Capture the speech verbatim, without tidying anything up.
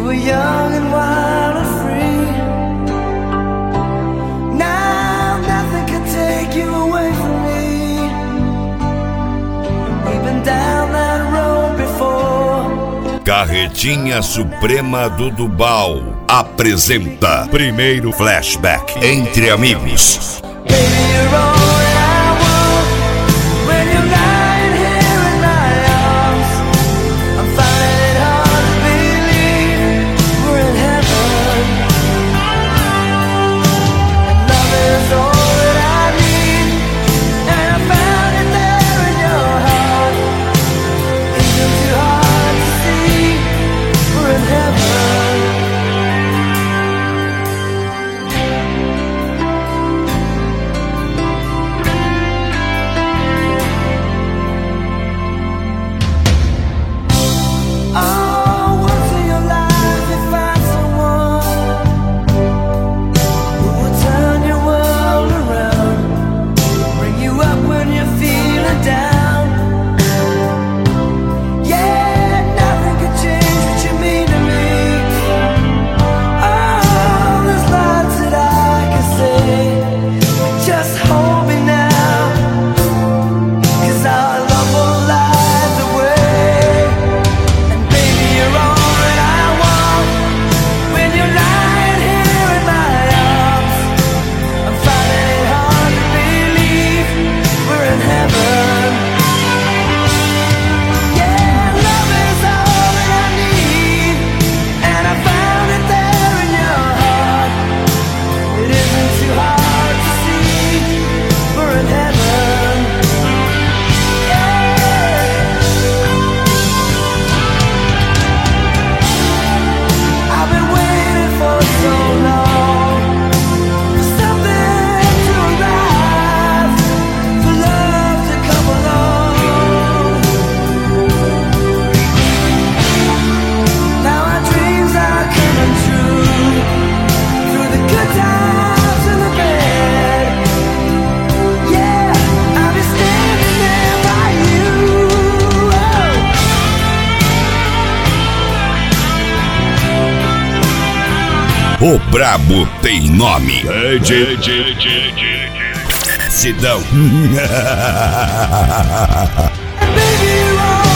were young and wild and free. Now nothing can take you away from me. We've been down that road before. Carretinha Suprema do Dubal apresenta primeiro flashback Entre Amigos. Baby, you're all that I want. When you're lying here in my arms, I'm finding it hard to believe we're in heaven. And love is all that I need, and I found it there in your heart. Isn't too hard to see we're in heaven. Oh, once in your life you find someone who will turn your world around, bring you up when you're feeling down. Yeah, nothing can change what you mean to me. Oh, there's lots that I can say, but just hold me now, 'cause our love will light the way. And baby, you're all that I want. When you're lying here in my arms, I'm finding it hard to believe we're in heaven. Yeah, love is all that I need, and I found it there in your heart. It isn't too hard to see we're in heaven. Yeah. I've been waiting for so long, for something to arrive, for love to come along. Now our dreams are coming true, through the good times and the bad. Yeah, I'll be standing there by you. Oh. O brabo tem nome. Sidão. Baby, you're all